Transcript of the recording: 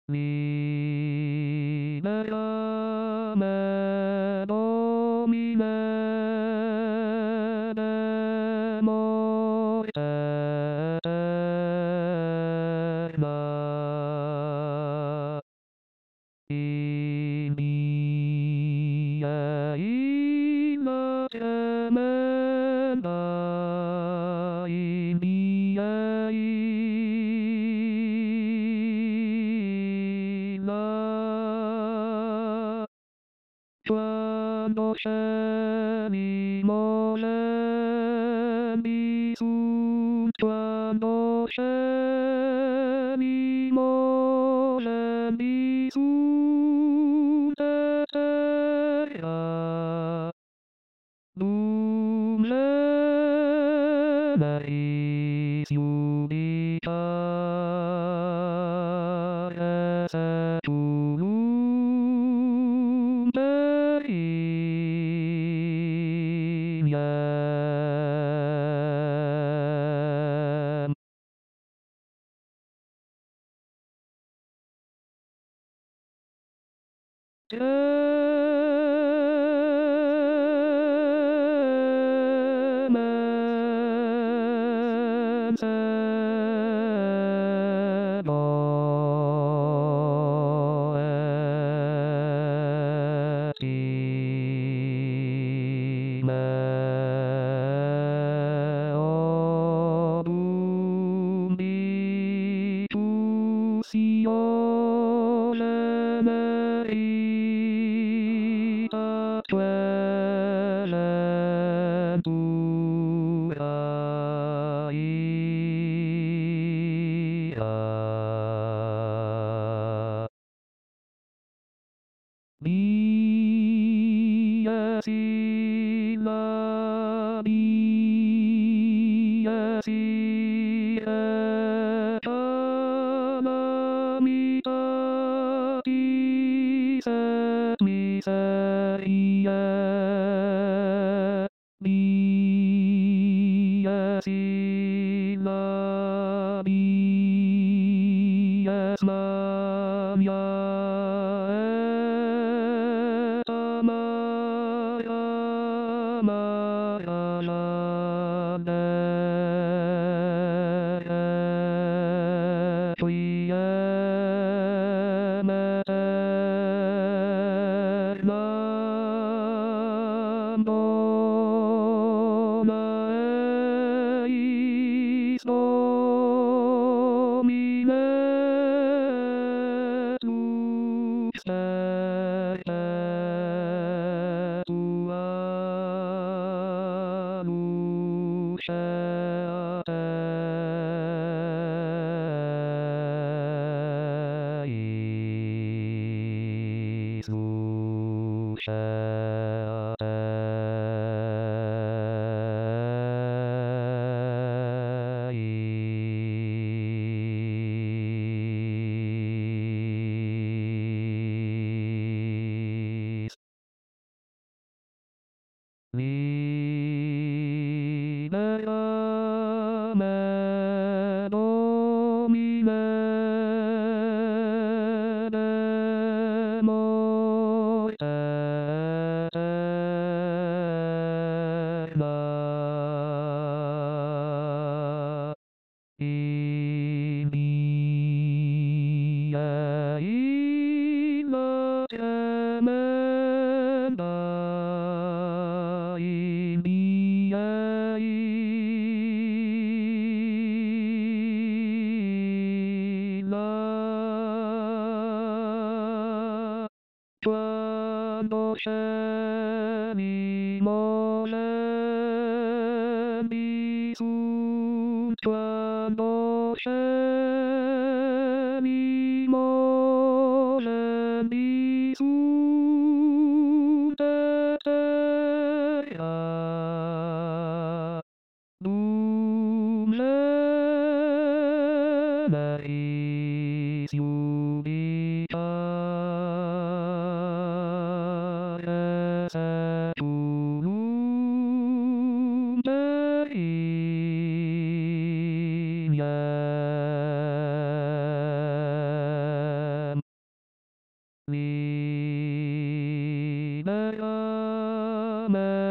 Libera me Domine de morte eterna. In via illa tremenda, in via illa. Quando scemimo sunt, quando scemimo sunt terra. Dum lemeris judicare setulum periviem. Tremens et odum ditus merita tuelentura ira. Dies illa, dies et calamitatis et miseriae. Dies illa, dies mania et amara, amara laudere requiem aeternam dona eis Domine et lux perpetua luceat eis, luceat eis. Libera me Domine de morte eterna. In via illa tremenda, in via illa. Quando scemimo sunt, quando scemimo sunt terra. Dum lemeris judicare setulum periviem. Amen.